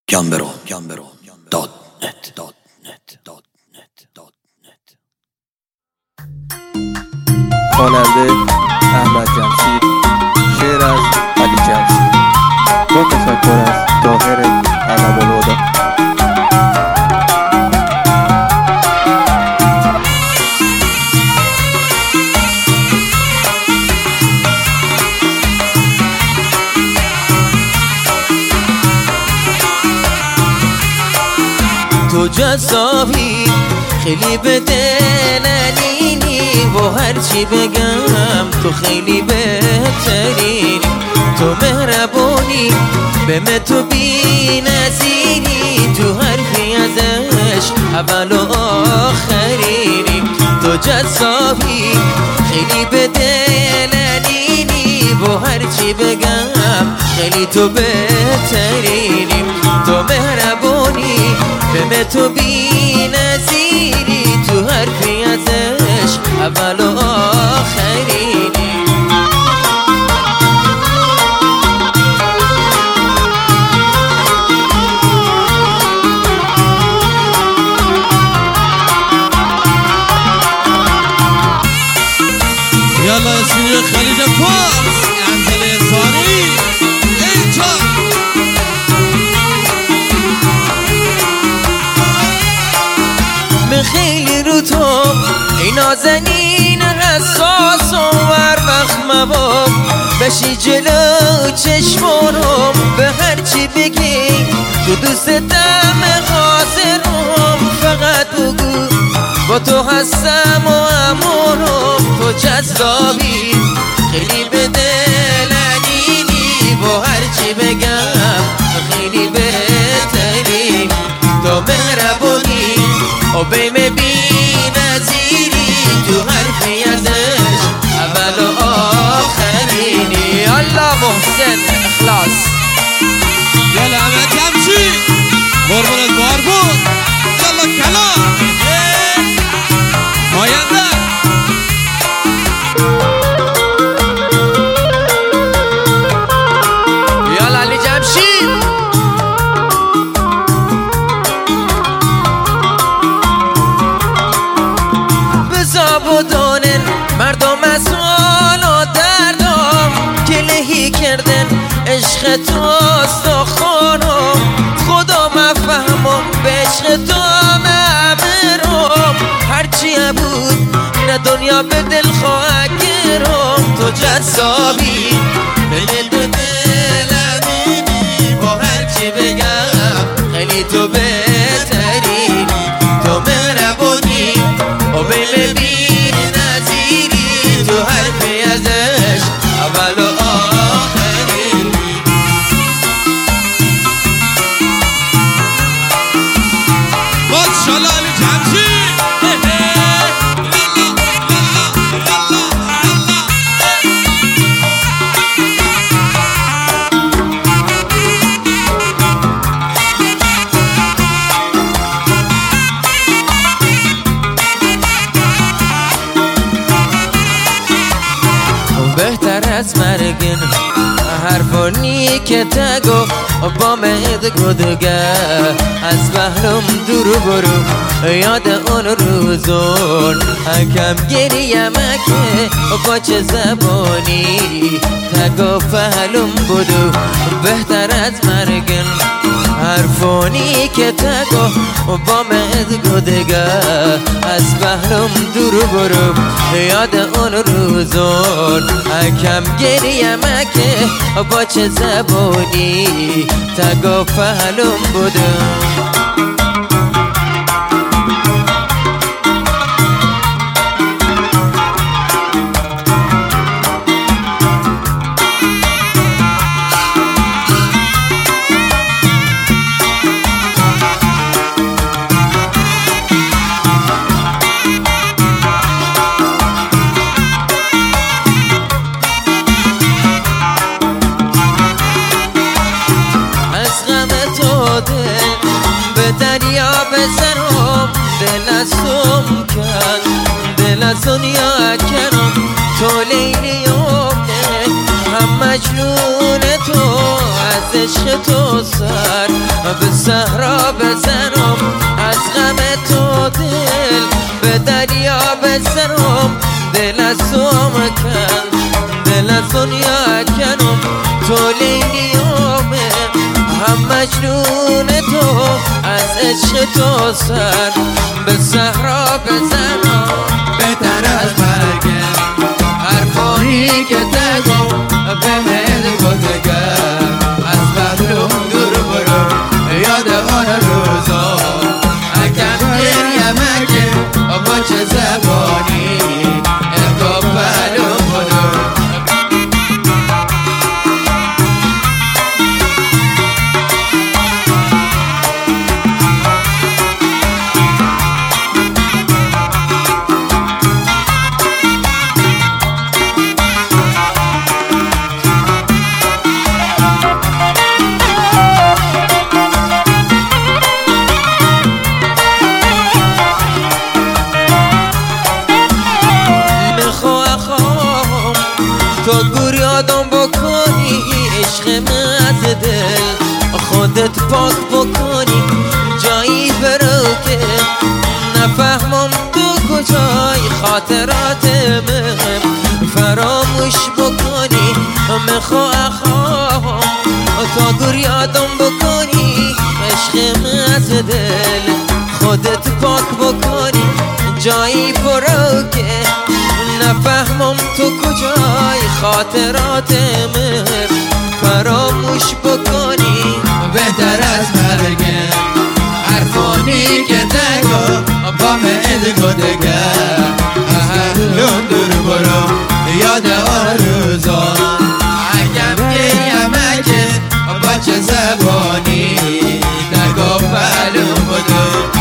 gambero.net خواننده احمد جمشید، شعر از علی جمشید با تفکر از طاهر علم‌الهدی. تو جذابی خیلی به دلنینی و هرچی بگم تو خیلی بهترینی. تو مهربونی به من تو بی نظیری، تو حرفی ازش اول و آخرینی. تو جذابی خیلی به دلنینی و هرچی بگم خیلی تو بهترینی. تو مهربونی به من تو بی نظیری، تو حرفی ازش اول و آخرینی. یالا اسمی خلیج فارس انزل ارفانی اینجا. من خیلی رو تو ای نازنین حساس و هر وقت مباب بشی جلو چشمانم، به هرچی بگی تو دوستم حاضرم. فقط بگو با تو هستم و امانم. تو جذابی خیلی به دلنینی و هرچی بگم تو خیلی بهتری. تو مهربونی و بیم بی نظیری، تو حرفی ازش اول و آخرینی. الله محسن اخلاص. یالا احمد جمشید قربونت بار بود. یالا کلام آینده. یالا علی جمشید. بزابودانن مردم از حال و دردم که لهی کردن عشق توست و خانم. خدا مفهمم به عشق تو مبرم، هرچی بود نه دنیا به دل خواهد گرم. تو جذابی به دلمینی با هرچی بگم خیلی تو بهتری. تو مهربونی و بیم بی نظیری، تو حرفی ازش اول و آخری. ماشاءالله علی جمشید. بهتر از مرگن حرفانی که تگو با مهد گدگه از بحرم دور برو. یاد اون روزون کم گریم که با چه زبانی تگو پهلم بودو. بهتر از مرگن حرفانی که تگو با مهد گدگه از بحرم دور برو. یاد اون روزون کم گریم که با چه زبانی تگو پهلم بودو. به دریا بزنم دل از کن، دل از دنیا کنم. تو لیلی هم مجنون تو، از عشق تو سر به صحرا بزنم از غم تو دل به دریا بزنم دل از تو مکن دل از دنیا کنم تو لیلیامه هم مجنون تو از عشق تو سر به صحرا بزنم بهتر از مرگم حرفانی که تگم به مهد کدگر از بغلم دور برو یاد آن روزا اگم گریم اگه با چه زبانی انگاه بلوم برو تو گور یادم بکنی عشق از دل خودت پاک بکنی جایی برو که نفهمم تو کجای خاطرات من فراموش بکنی میخوام تو گور یادم بکنی عشق از دل خودت پاک بکنی جایی برو که نفهمم تو کجای خاطرات من فراموش بکنی بهتر از مرگم حرفانی که تگو با مهد کدگر از بغلم دور برو یاد آن روزا اگم گریم اگه با چه زبانی تگو بلوم بدو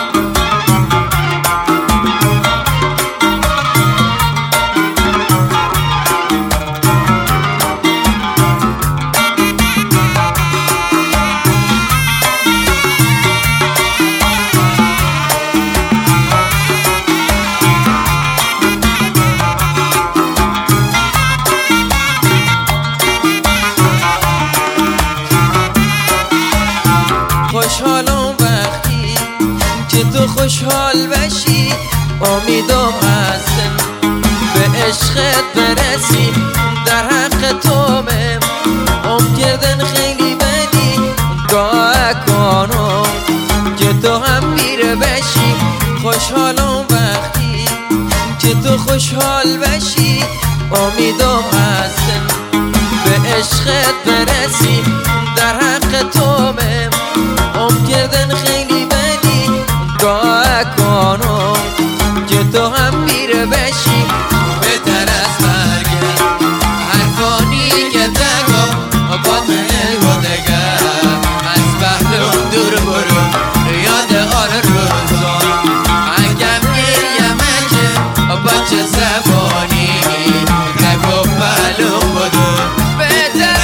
خوشحالم وقتی که تو خوشحال بشی امیدم هستم به عشقت برسی در حق تو من کردن خیلی بدی دعا کنم که تو هم پیر بشی خوشحالم وقتی که تو خوشحال بشی امیدم هستم به عشقت برسی در حق تو من کردن خیلی بدی دعا کنم که تو هم پیر بشی بهتر از مرگم حرفانی که تگو با مهد کدگر از بغلم دور برو یاد آن روزا اگم گریم اگه با چه زبانی تگو بلوم بدو بهتر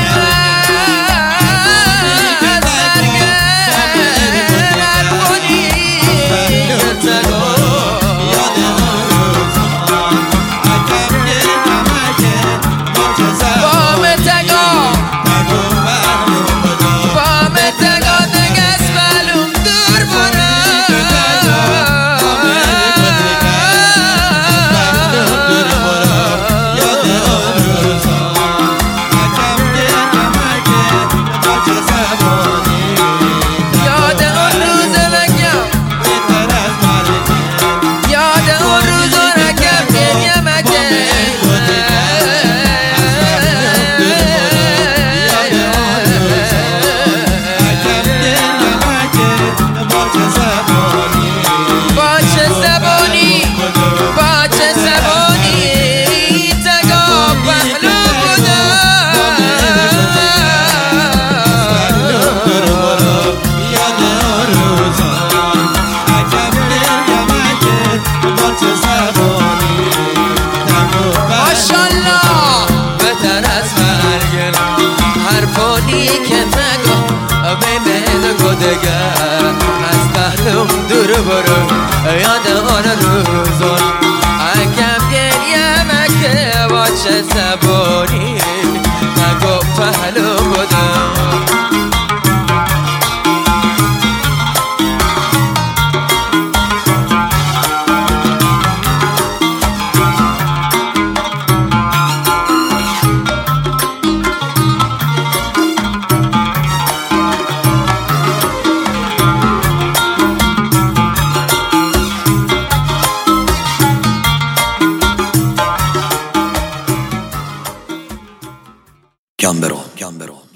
دور برو یاد آن روزان اگم گریم که با چه زبانی نگو پهلو بودم گمبرو